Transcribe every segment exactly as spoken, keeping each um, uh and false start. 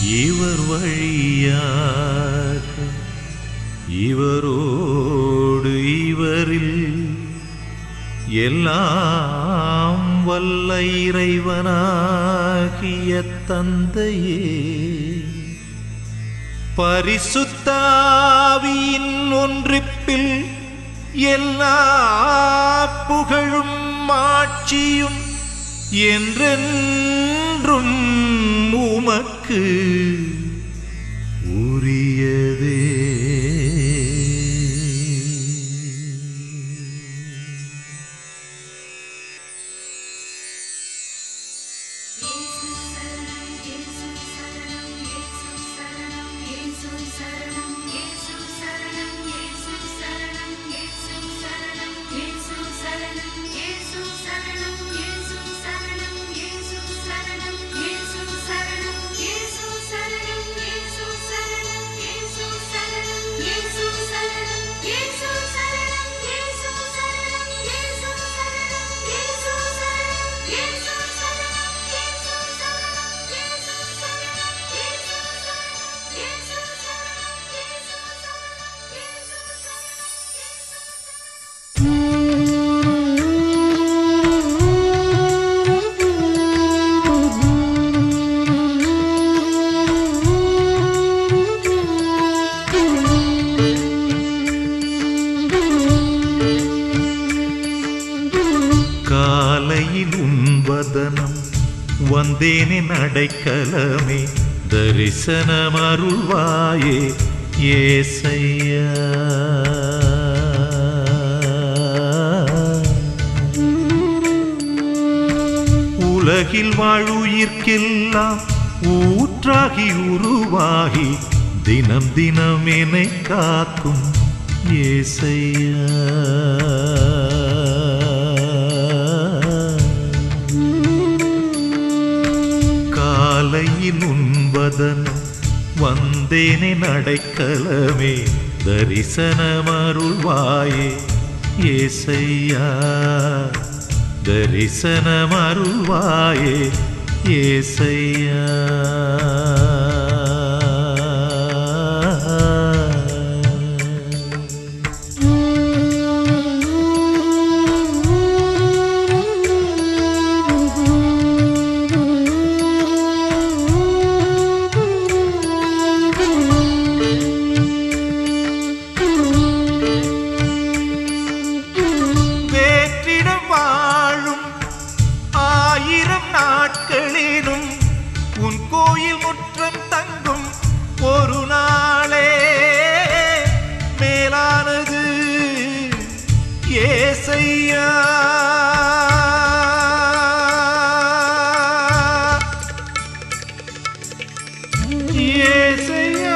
இவர் வழியாக இவரோடு இவரில் எல்லாம் வல்ல இறைவனாகிய தந்தையே, பரிசுத்த ஆவியின் ஒன்றிப்பில் எல்லா புகழும் மாட்சியும் என்றென்றும் உமக்கு உரியதே. காலையில் உண்பதனம் வந்தேனே நடைக்கலமே, தரிசனம் அருள்வாயே ஏசையா. உலகில் வாழுயிர்க்கெல்லாம் ஊற்றாகி உருவாகி தினம் தினம் என்னை காக்கும் ஏசையா. காலையில் உண்பதனம் வந்தேனே நடைக்கலமே, தரிசனம் அருள்வாயே ஏசையா. தரிசனம் அருள்வாயே ஏசையா. நாட்களிலும் உன் கோயில் முற்றம் தங்கும் ஒரு நாளே மேலானது ஏசையா. ஏசையா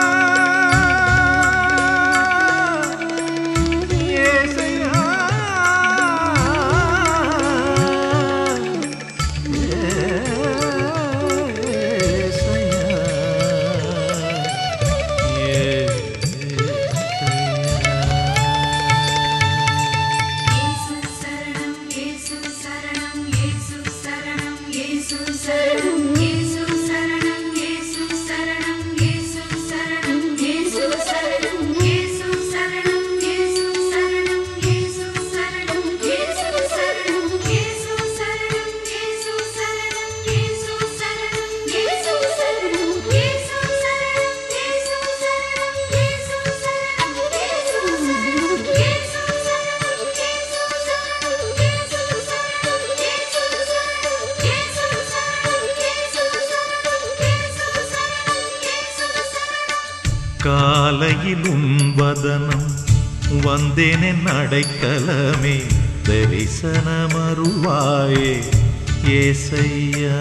காலையில் உண்பதனம் வந்தேனே நடைக்கலமே, தரிசனம் அருள்வாயே ஏசையா.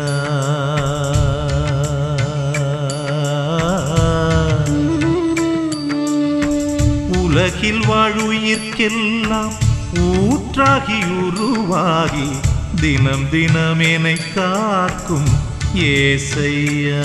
உலகில் வாழுயிர்க்கெல்லாம் ஊற்றாகி உருவாகி தினம் தினம் என்னை காக்கும் ஏசையா.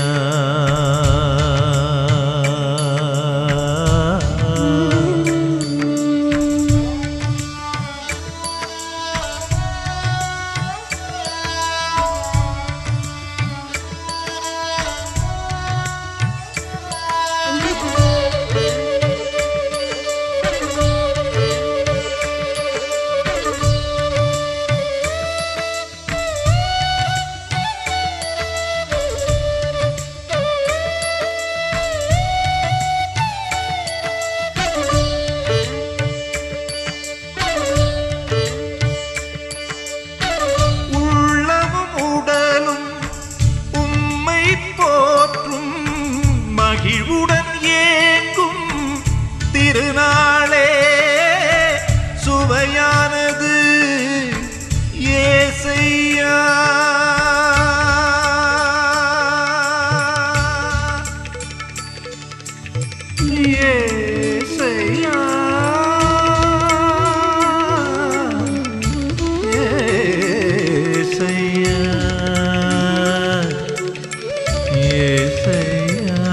ஏசையா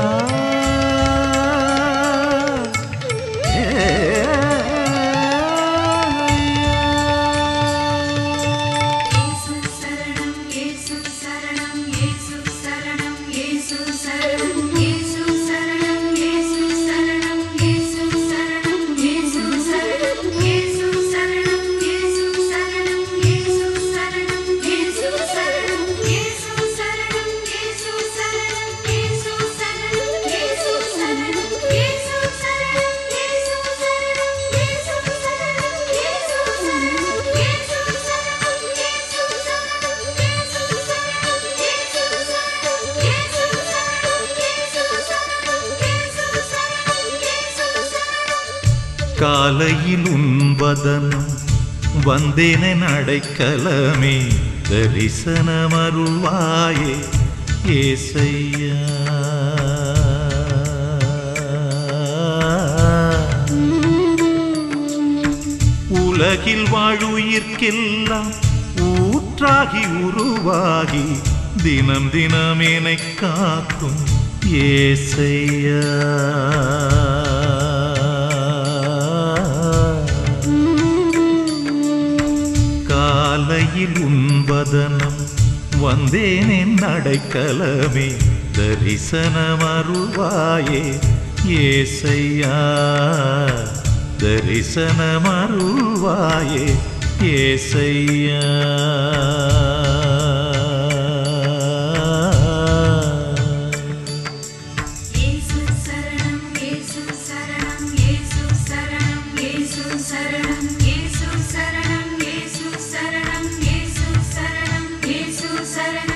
காலையில் உண்பதனும் வந்தேனே அடைக்கலமே தரிசனமருள்வாயே ஏசையா உலகில் வாழுயிர்க்கெல்லாம் ஊற்றாகி உருவாகி தினம் தினம் என்னை காக்கும் ஏசையா காலையில் உண்பதனம் வந்தேன் அடைக்கலமே தரிசனமருள்வாயே ஏசையா தரிசனமருள்வாயே ஏசையா Saranam